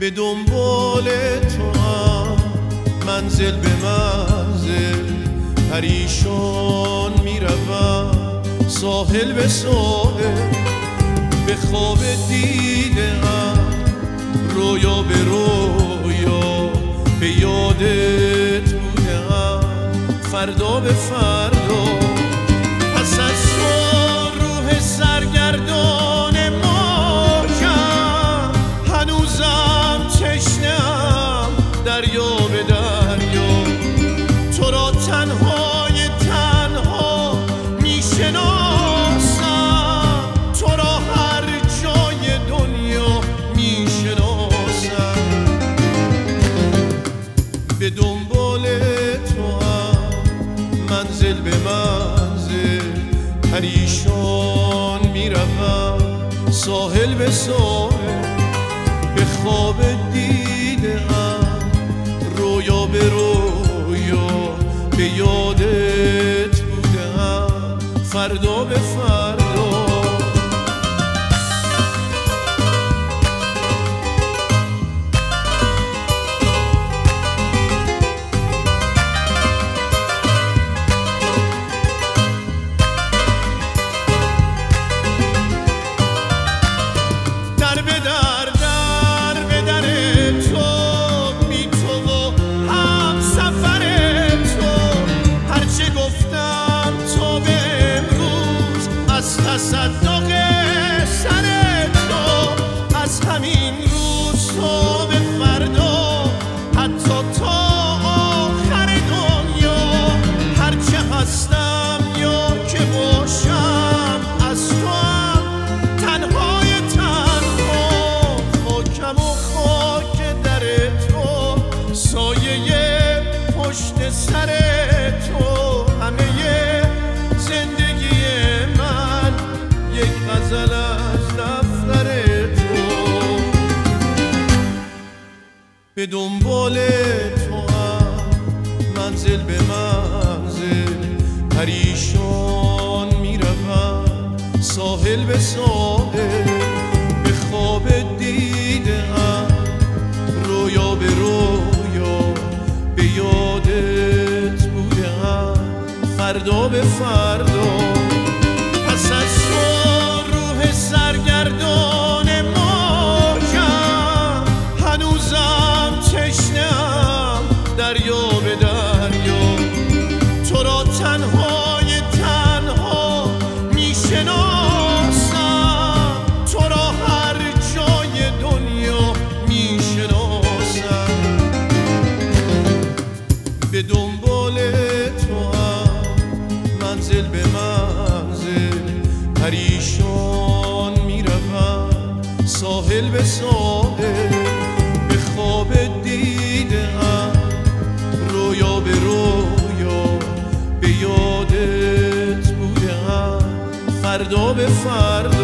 به دنبال تو هم منزل به منزل پریشان میروم، ساحل به ساحل به خواب دیده‌ام، رویا به رویا به یادت بوده‌ام، فردا به فردا پس از تو روح سرگردان مایم، هنوزم تشنه‌ام دریا به دریا، تو را تنهای تنها میشناسم، تو را هر جای دنیا میشناسم. به دنبال تو هم منزل به منزل پریشان میروم، ساحل به ساحل به خواب دیده‌ام، رویا به رویا به یادت بوده‌ام، فردا به فردا. تصدق سر تو از همین روز تا به فردا، حتی تا آخر دنیا، هرچه هستم یا که باشم از تو هم تنهای تنها، خاکم و خاک در تو، سایه پشت سر تو، همه زندگی من یک غزل از دفتر تو. به دنبال تو هم منزل به منزل پریشان میروم، ساحل به ساحل به خواب دیده‌ام، رویا به رویا به یادت بوده‌ام، فردا به فردا پس از تو روح سرگردان مایم، هنوزم تشنه‌ام دریا به دریا، تو را تنهای تنها میشناسم، تو را هر جای دنیا میشناسم. به دنبال تو هم منزل به منزل پریشان میروم، ساحل به ساحل به خواب دیده‌ام، رویا به رویا به یادت بوده‌ام، فردا به فردا.